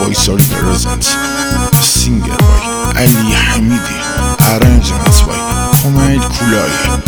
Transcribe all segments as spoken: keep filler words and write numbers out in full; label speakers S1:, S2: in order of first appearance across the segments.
S1: Boy Sorry presents a singer by Ali Hamidi, arrangements by Humaid Kulai.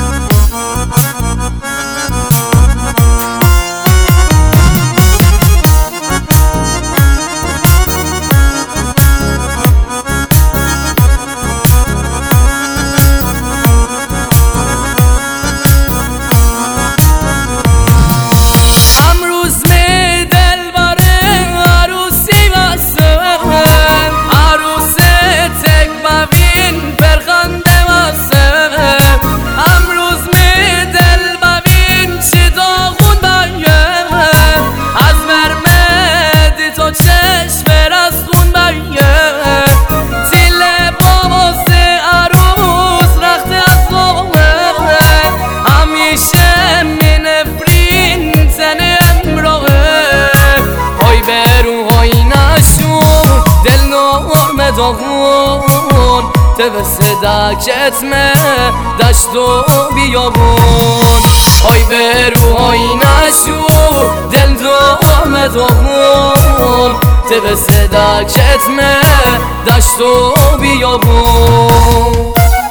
S2: داغون تبس دکتمه دشت و بیابون آی برو آی نشو دل دام داغون تبس دکتمه دشت و بیابون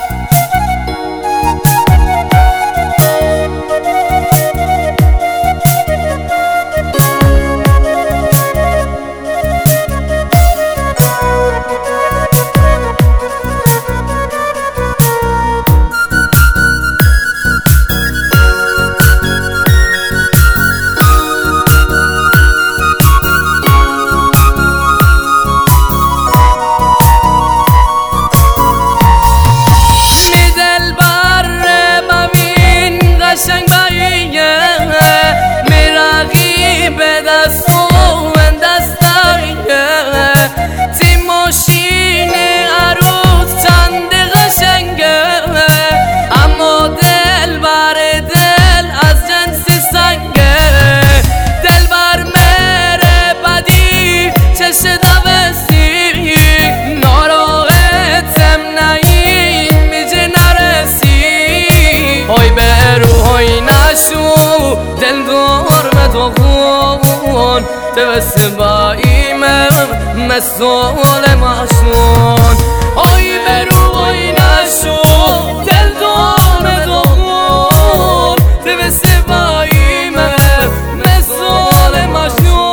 S2: تبس بایم مسئول ماشون آی برو آی نشو دل دام داغون تبس بایم مسئول ماشون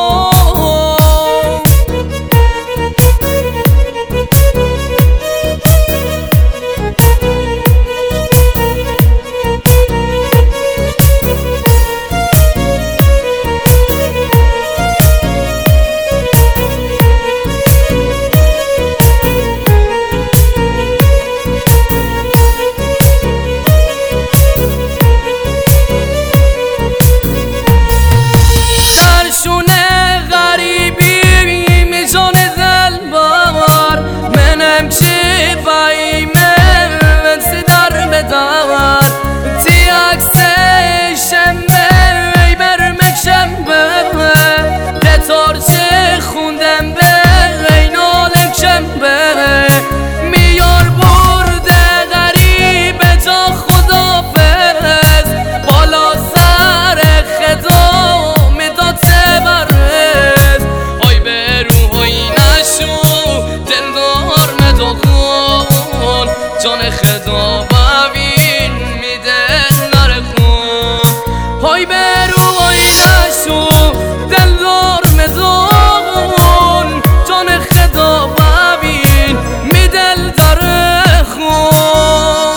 S2: میار برده غریب جا خدافز بالا سر خدا میداد سبرز آی برو آی نشو دل دار مداغون جان خدا ببین میده نرخون آی برو آی نشو دل دار مداغون جان خدا ببین میدل داره خون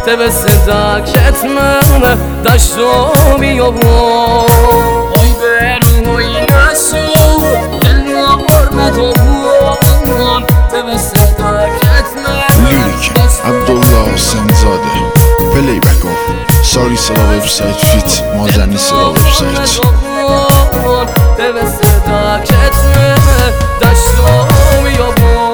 S2: تبه صدق کتمه دشتو بیابون آی بروی نشو دلوار ندابون تبه صدق کتمه
S1: لیریک عبدالله حسینزاده پلی بک آف ساری سرا وبسایت فیت مازنی سرا وبسایت
S2: تبه صدق کتمه دشتو بیابون